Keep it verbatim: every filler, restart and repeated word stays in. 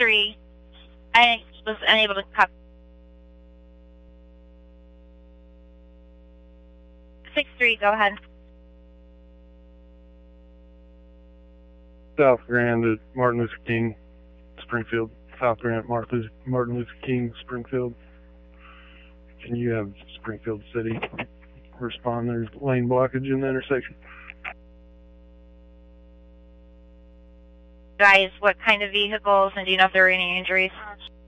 three. I was unable to copy. six three, go ahead. South Grand at Martin Luther King, Springfield. South Grand, Martin Luther, Martin Luther King, Springfield. Can you have Springfield City respond? There's lane blockage in the intersection. Guys, what kind of vehicles, and do you know if there were any injuries?